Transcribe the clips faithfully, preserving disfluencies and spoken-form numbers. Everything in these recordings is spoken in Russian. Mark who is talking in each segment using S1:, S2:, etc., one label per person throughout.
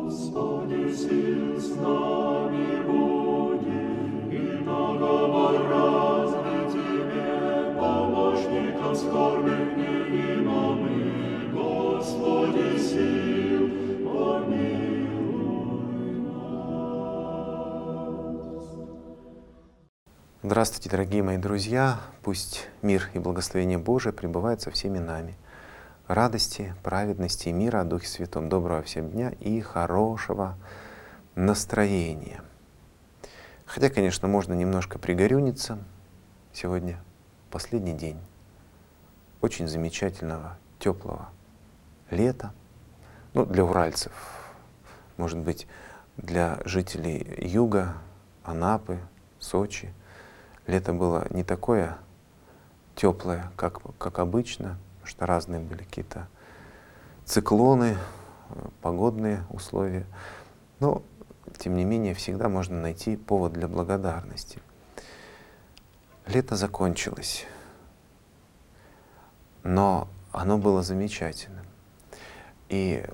S1: Господи, сил с нами будет, и наговор разный Тебе, помощником скорбных невидимым, Господи, сил, помилуй нас.
S2: Здравствуйте, дорогие мои друзья! Пусть мир и благословение Божие пребывают со всеми нами. Радости, праведности и мира о Духе Святом. Доброго всем дня и хорошего настроения. Хотя, конечно, можно немножко пригорюниться. Сегодня последний день очень замечательного, теплого лета. Ну, для уральцев, может быть, для жителей юга, Анапы, Сочи. Лето было не такое теплое, как, как обычно, потому что разные были какие-то циклоны, погодные условия. Но, тем не менее, всегда можно найти повод для благодарности. Лето закончилось, но оно было замечательным. И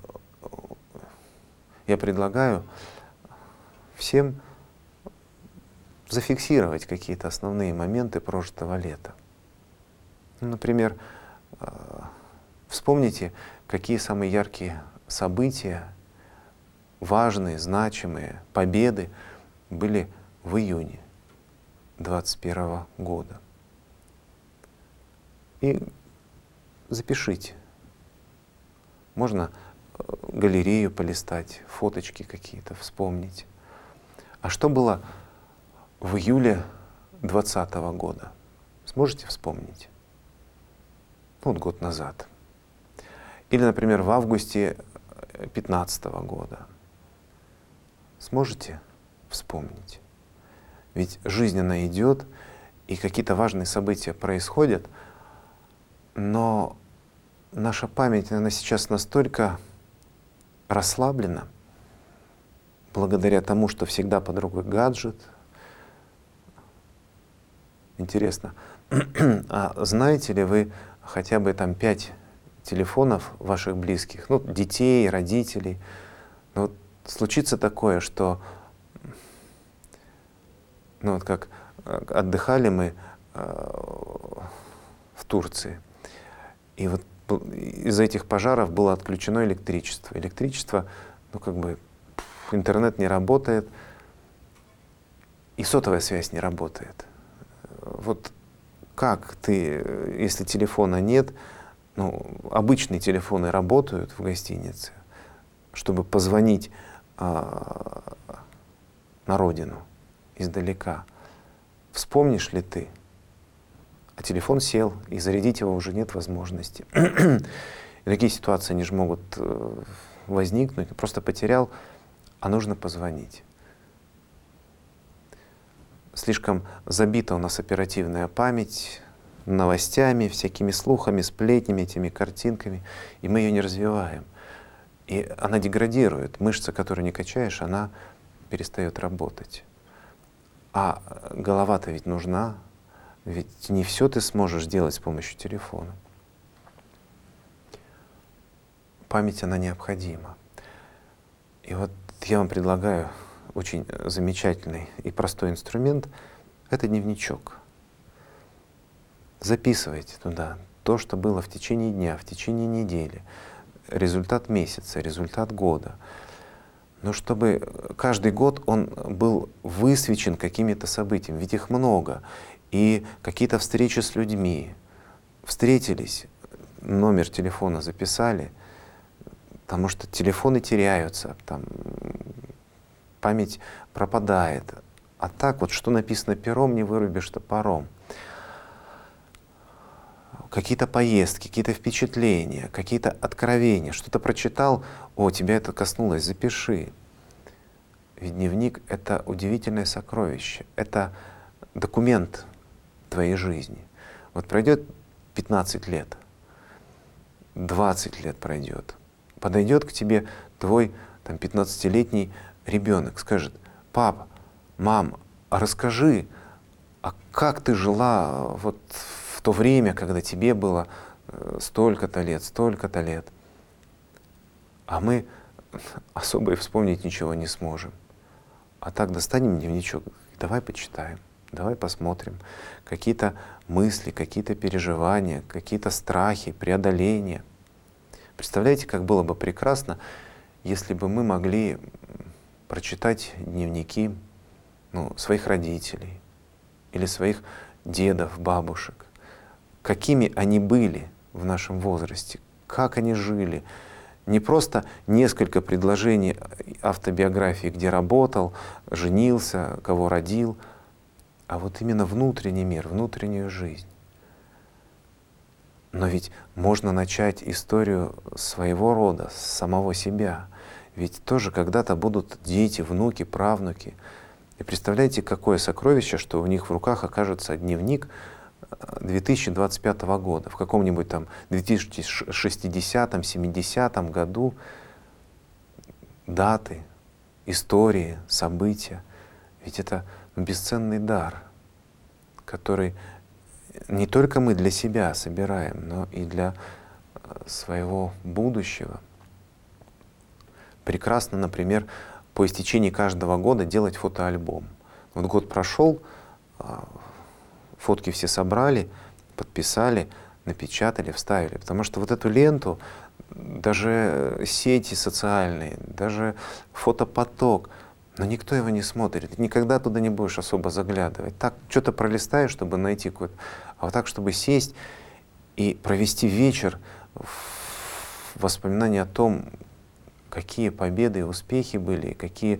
S2: я предлагаю всем зафиксировать какие-то основные моменты прожитого лета. Ну, например, вспомните, какие самые яркие события, важные, значимые, победы были в июне двадцать первого года. И запишите. Можно галерею полистать, фоточки какие-то вспомнить. А что было в июле двадцатого года? Сможете вспомнить? Ну, вот год назад. Или, например, в августе пятнадцатого года. Сможете вспомнить? Ведь жизнь, она идет, и какие-то важные события происходят, но наша память, она сейчас настолько расслаблена, благодаря тому, что всегда под рукой гаджет. Интересно, а знаете ли вы хотя бы там пять телефонов ваших близких, ну, детей, родителей? Но вот случится такое, что, ну вот как отдыхали мы э, в Турции, и вот из-за этих пожаров было отключено электричество. Электричество, ну как бы интернет не работает, и сотовая связь не работает. Вот как ты, если телефона нет, ну, обычные телефоны работают в гостинице, чтобы позвонить а, на родину издалека. Вспомнишь ли ты? А телефон сел, и зарядить его уже нет возможности. И такие ситуации, они же могут возникнуть. Просто потерял, а нужно позвонить. Слишком забита у нас оперативная память новостями, всякими слухами, сплетнями, этими картинками, и мы ее не развиваем. И она деградирует. Мышца, которую не качаешь, она перестает работать. А голова-то ведь нужна, ведь не все ты сможешь делать с помощью телефона. Память, она необходима. И вот я вам предлагаю очень замечательный и простой инструмент — это дневничок. Записывайте туда то, что было в течение дня, в течение недели, результат месяца, результат года. Но чтобы каждый год он был высвечен какими-то событиями, ведь их много. И какие-то встречи с людьми. Встретились, номер телефона записали, потому что телефоны теряются, там, память пропадает. А так вот, что написано пером, не вырубишь топором. Какие-то поездки, какие-то впечатления, какие-то откровения, что-то прочитал, о, тебя это коснулось, запиши. Ведь дневник — это удивительное сокровище, это документ твоей жизни. Вот пройдет пятнадцать лет, двадцать лет пройдет, подойдет к тебе твой там, пятнадцатилетний ребенок, скажет: пап, мам, а расскажи, а как ты жила вот в то время, когда тебе было столько-то лет, столько-то лет. А мы особо и вспомнить ничего не сможем. А так достанем дневничок, давай почитаем, давай посмотрим. Какие-то мысли, какие-то переживания, какие-то страхи, преодоления. Представляете, как было бы прекрасно, если бы мы могли прочитать дневники ну, своих родителей или своих дедов, бабушек, какими они были в нашем возрасте, как они жили. Не просто несколько предложений автобиографии, где работал, женился, кого родил, а вот именно внутренний мир, внутреннюю жизнь. Но ведь можно начать историю своего рода, с самого себя. Ведь тоже когда-то будут дети, внуки, правнуки. И представляете, какое сокровище, что у них в руках окажется дневник две тысячи двадцать пятого года, в каком-нибудь там две тысячи шестидесятом, семидесятом году даты, истории, события. Ведь это бесценный дар, который не только мы для себя собираем, но и для своего будущего. Прекрасно, например, по истечении каждого года делать фотоальбом. Вот год прошел, фотки все собрали, подписали, напечатали, вставили. Потому что вот эту ленту, даже сети социальные, даже фотопоток, но никто его не смотрит. Ты никогда туда не будешь особо заглядывать. Так, что-то пролистаешь, чтобы найти какой-то. А вот так, чтобы сесть и провести вечер в воспоминании о том, какие победы и успехи были, какие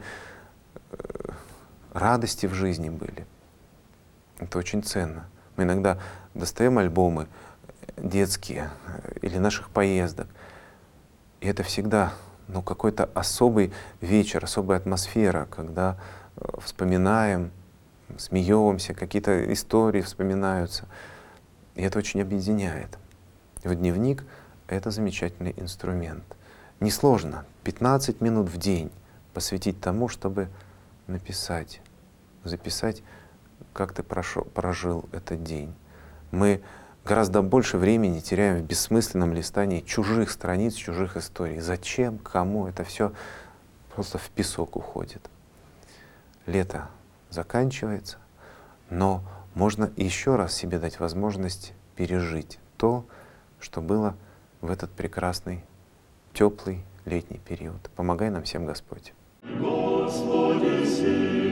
S2: радости в жизни были. Это очень ценно. Мы иногда достаем альбомы детские или наших поездок, и это всегда ну, какой-то особый вечер, особая атмосфера, когда вспоминаем, смеемся, какие-то истории вспоминаются. И это очень объединяет. И вот дневник — это замечательный инструмент. Несложно пятнадцать минут в день посвятить тому, чтобы написать, записать, как ты прошел, прожил этот день. Мы гораздо больше времени теряем в бессмысленном листании чужих страниц, чужих историй. Зачем, кому? Это все просто в песок уходит. Лето заканчивается, но можно еще раз себе дать возможность пережить то, что было в этот прекрасный, теплый летний период. Помогай нам всем, Господь.
S1: Господи, сил.